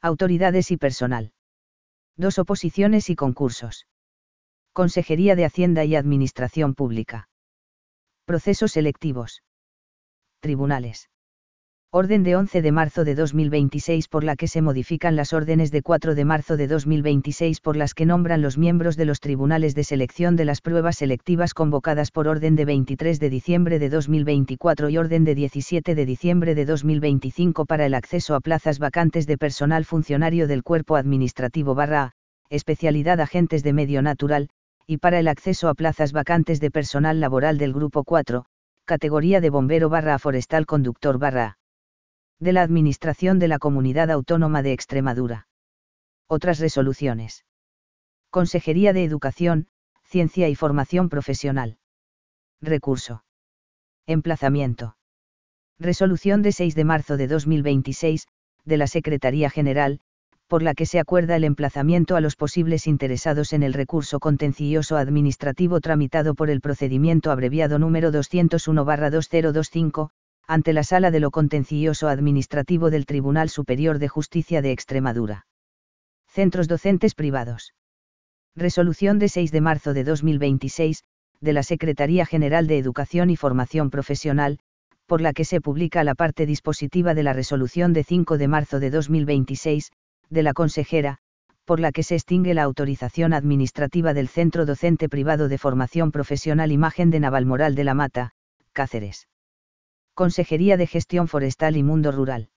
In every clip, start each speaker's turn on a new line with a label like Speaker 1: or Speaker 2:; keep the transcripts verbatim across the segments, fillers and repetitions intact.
Speaker 1: Autoridades y personal. Dos oposiciones y concursos. Consejería de Hacienda y Administración Pública. Procesos selectivos. Tribunales. Orden de once de marzo de dos mil veintiséis por la que se modifican las órdenes de cuatro de marzo de dos mil veintiséis por las que nombran los miembros de los tribunales de selección de las pruebas selectivas convocadas por orden de veintitrés de diciembre de dos mil veinticuatro y orden de diecisiete de diciembre de dos mil veinticinco para el acceso a plazas vacantes de personal funcionario del cuerpo administrativo barra A, especialidad agentes de medio natural, y para el acceso a plazas vacantes de personal laboral del grupo cuatro, categoría de bombero barra A forestal conductor barra A. De la Administración de la Comunidad Autónoma de Extremadura. Otras resoluciones. Consejería de Educación, Ciencia y Formación Profesional. Recurso. Emplazamiento. Resolución de seis de marzo de dos mil veintiséis, de la Secretaría General, por la que se acuerda el emplazamiento a los posibles interesados en el recurso contencioso administrativo tramitado por el procedimiento abreviado número doscientos uno barra dos mil veinticinco, ante la Sala de lo Contencioso Administrativo del Tribunal Superior de Justicia de Extremadura. Centros docentes privados. Resolución de seis de marzo de dos mil veintiséis, de la Secretaría General de Educación y Formación Profesional, por la que se publica la parte dispositiva de la resolución de cinco de marzo de dos mil veintiséis, de la consejera, por la que se extingue la autorización administrativa del Centro Docente Privado de Formación Profesional Imagen de Navalmoral de la Mata, Cáceres. Consejería de Gestión Forestal y Mundo Rural.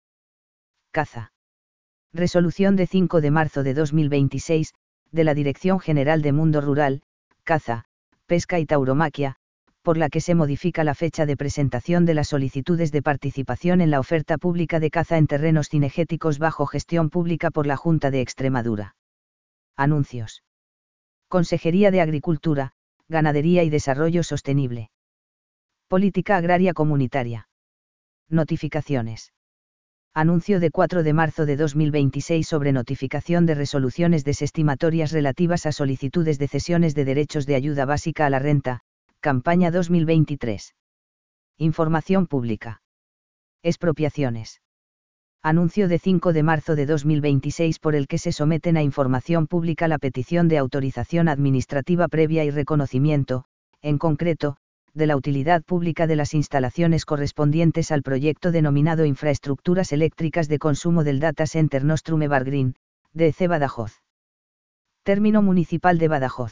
Speaker 1: Caza. Resolución de cinco de marzo de dos mil veintiséis, de la Dirección General de Mundo Rural, Caza, Pesca y Tauromaquia, por la que se modifica la fecha de presentación de las solicitudes de participación en la oferta pública de caza en terrenos cinegéticos bajo gestión pública por la Junta de Extremadura. Anuncios. Consejería de Agricultura, Ganadería y Desarrollo Sostenible. Política Agraria Comunitaria. Notificaciones. Anuncio de cuatro de marzo de dos mil veintiséis sobre notificación de resoluciones desestimatorias relativas a solicitudes de cesiones de derechos de ayuda básica a la renta, campaña dos mil veintitrés. Información pública. Expropiaciones. Anuncio de cinco de marzo de dos mil veintiséis por el que se someten a información pública la petición de autorización administrativa previa y reconocimiento, en concreto, de la utilidad pública de las instalaciones correspondientes al proyecto denominado Infraestructuras Eléctricas de Consumo del Data Center Nostrum Evergreen, D E C Badajoz. Término Municipal de Badajoz.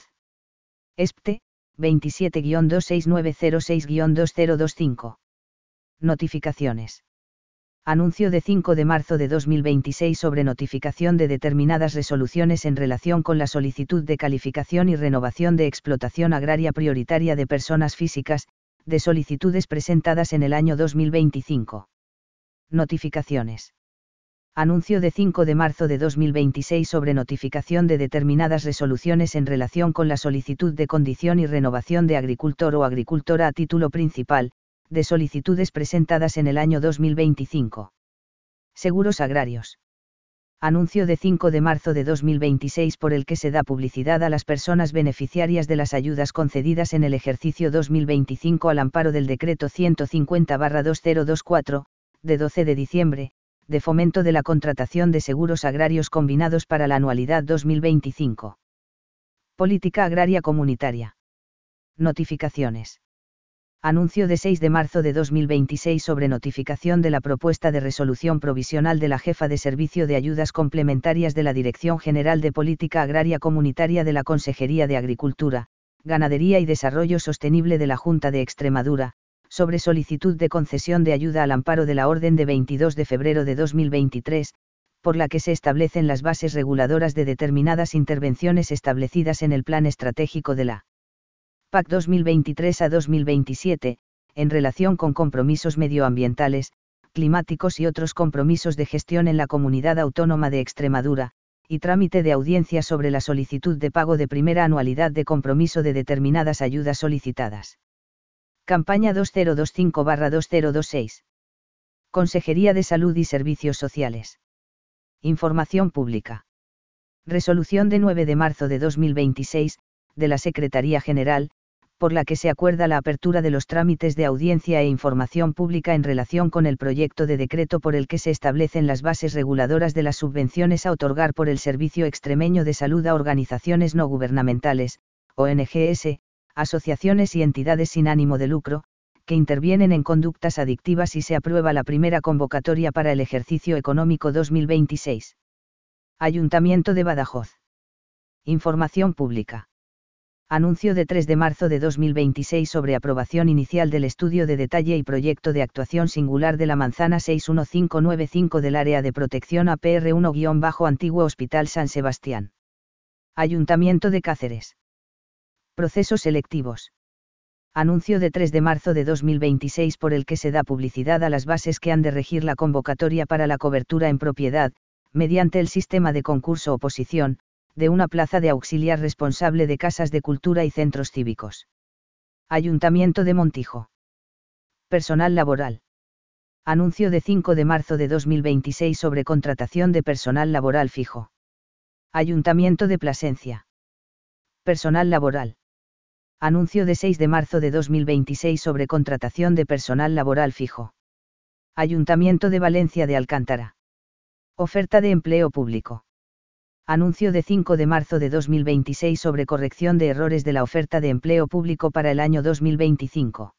Speaker 1: ESPTE, veintisiete guión dos seis nueve cero seis guión dos cero dos cinco. Notificaciones. Anuncio de cinco de marzo de dos mil veintiséis sobre notificación de determinadas resoluciones en relación con la solicitud de calificación y renovación de explotación agraria prioritaria de personas físicas, de solicitudes presentadas en el año dos mil veinticinco. Notificaciones. Anuncio de cinco de marzo de dos mil veintiséis sobre notificación de determinadas resoluciones en relación con la solicitud de condición y renovación de agricultor o agricultora a título principal, de solicitudes presentadas en el año dos mil veinticinco. Seguros agrarios. Anuncio de cinco de marzo de dos mil veintiséis por el que se da publicidad a las personas beneficiarias de las ayudas concedidas en el ejercicio dos mil veinticinco al amparo del decreto ciento cincuenta barra dos mil veinticuatro, de doce de diciembre, de fomento de la contratación de seguros agrarios combinados para la anualidad dos mil veinticinco. Política agraria comunitaria. Notificaciones. Anuncio de seis de marzo de dos mil veintiséis sobre notificación de la propuesta de resolución provisional de la jefa de Servicio de Ayudas Complementarias de la Dirección General de Política Agraria Comunitaria de la Consejería de Agricultura, Ganadería y Desarrollo Sostenible de la Junta de Extremadura, sobre solicitud de concesión de ayuda al amparo de la Orden de veintidós de febrero de dos mil veintitrés, por la que se establecen las bases reguladoras de determinadas intervenciones establecidas en el Plan Estratégico de la P A C dos mil veintitrés a dos mil veintisiete, en relación con compromisos medioambientales, climáticos y otros compromisos de gestión en la Comunidad Autónoma de Extremadura, y trámite de audiencia sobre la solicitud de pago de primera anualidad de compromiso de determinadas ayudas solicitadas. Campaña dos mil veinticinco barra dos mil veintiséis. Consejería de Salud y Servicios Sociales. Información pública. Resolución de nueve de marzo de dos mil veintiséis, de la Secretaría General, por la que se acuerda la apertura de los trámites de audiencia e información pública en relación con el proyecto de decreto por el que se establecen las bases reguladoras de las subvenciones a otorgar por el Servicio Extremeño de Salud a organizaciones no gubernamentales, O N Gs, asociaciones y entidades sin ánimo de lucro, que intervienen en conductas adictivas y se aprueba la primera convocatoria para el ejercicio económico dos mil veintiséis. Ayuntamiento de Badajoz. Información pública. Anuncio de tres de marzo de dos mil veintiséis sobre aprobación inicial del estudio de detalle y proyecto de actuación singular de la manzana seis uno cinco nueve cinco del área de protección A P R uno Antiguo Hospital San Sebastián. Ayuntamiento de Cáceres. Procesos selectivos. Anuncio de tres de marzo de dos mil veintiséis por el que se da publicidad a las bases que han de regir la convocatoria para la cobertura en propiedad, mediante el sistema de concurso-oposición, de una plaza de auxiliar responsable de casas de cultura y centros cívicos. Ayuntamiento de Montijo. Personal laboral. Anuncio de cinco de marzo de dos mil veintiséis sobre contratación de personal laboral fijo. Ayuntamiento de Plasencia. Personal laboral. Anuncio de seis de marzo de dos mil veintiséis sobre contratación de personal laboral fijo. Ayuntamiento de Valencia de Alcántara. Oferta de empleo público. Anuncio de cinco de marzo de dos mil veintiséis sobre corrección de errores de la oferta de empleo público para el año dos mil veinticinco.